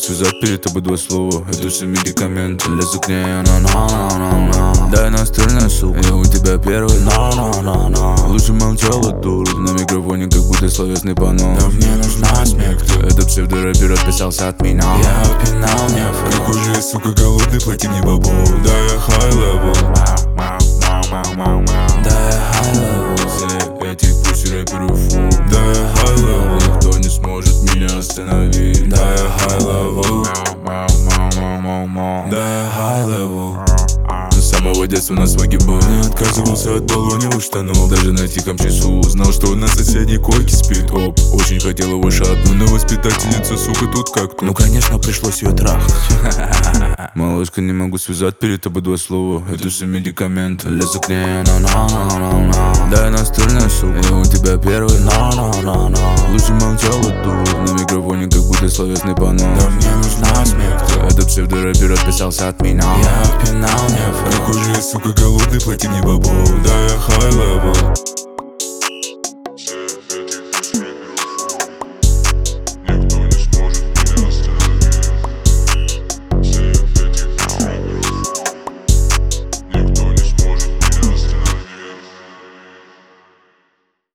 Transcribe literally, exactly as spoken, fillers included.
связать перед тобой два слова. Это все медикаменты. Лезу к ней, она на-на-на-на. Дай настольная, сука, я у тебя первый. На-на-на-на. Лучше молчала, дура. На микрофоне как будто словесный панно. Да мне нужна смерть. Этот псевдорэпер отписался от меня. Я опинал нефа. Какой же я, сука, голодный, плати мне бабу. Да, я high level. Да, я high level. Все эти пусть рэперы фу. Да, я high level. Никто не сможет меня остановить. Да, я high level. Да, Да, я high level. С самого детства на сваге был. Не отказывался от баллоневых штанов. Даже на тихом часу узнал, что Что на соседней койке спит. Оп, очень хотел его шатнуть, но воспитательница, сука, тут как тут. Ну конечно пришлось ее трахнуть. Малышка, не могу связать перед тобой два слова. Это все медикаменты. Лезу к ней, на на на на на. Дай настольная, сука, я у тебя первый. На на на на. Лучше молчала, дура. На микрофоне как будто словесный панно. Да мне нужна смерть. Этот псевдорэпер отписался от меня. Я опинал нефа. Какой же я, сука, голодный, плати мне бабу. Да, я high level.